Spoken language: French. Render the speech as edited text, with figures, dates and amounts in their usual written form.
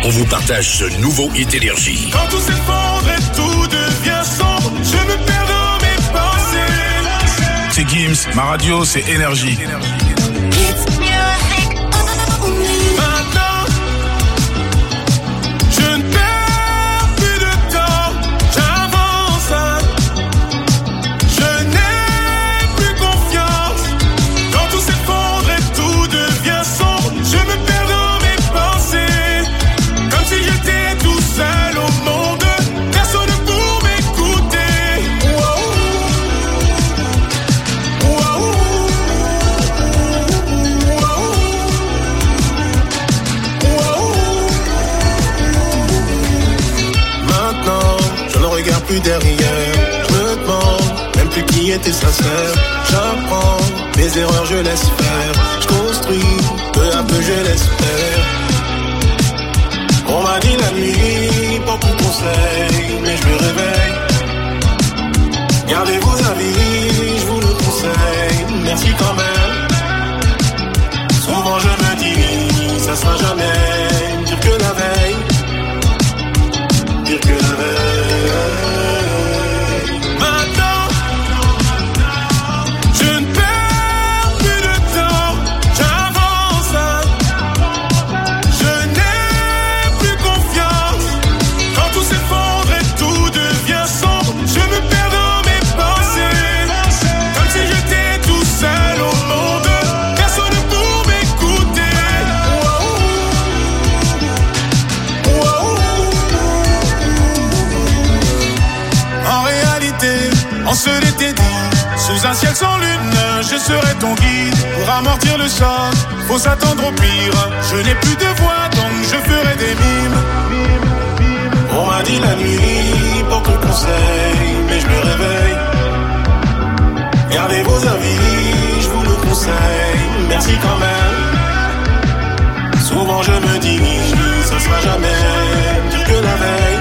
on vous partage ce nouveau hit Énergie. Quand tout s'effondre et tout devient sombre, je me perds dans mes pensées. C'est Gims, ma radio c'est Énergie. Maintenant, je ne perds plus de temps, j'avance. Je n'ai plus confiance. Quand tout s'effondre et tout devient sombre, je me perds dans mes pensées. Comme si j'étais tout seul au monde, personne pour m'écouter. Maintenant, je ne regarde plus derrière. Je me demande même plus qui était sincère. J'apprends mes erreurs, je laisse faire. Je construis, peu à peu je l'espère. On m'a dit la nuit, pas tout conseil, mais je me réveille. Gardez vos avis, je vous le conseille. Merci quand même. Souvent je me dis, ça sera jamais pire que la veille. Pire que la veille. Maintenant, je ne perds plus de temps, j'avance. Je n'ai plus confiance. Quand tout s'effondre et tout devient sombre, je me perds dans mes pensées. Comme si j'étais tout seul au monde, personne pour m'écouter. En réalité, on se l'était dit, sous un ciel sans lune, je serai ton guide. Pour amortir le choc, faut s'attendre au pire. Je n'ai plus de voix, donc je ferai des mimes. On m'a dit la nuit, pour ton conseil, mais je me réveille. Gardez vos avis, je vous le conseille. Merci quand même. Souvent je me dis, ça sera jamais pire que la veille.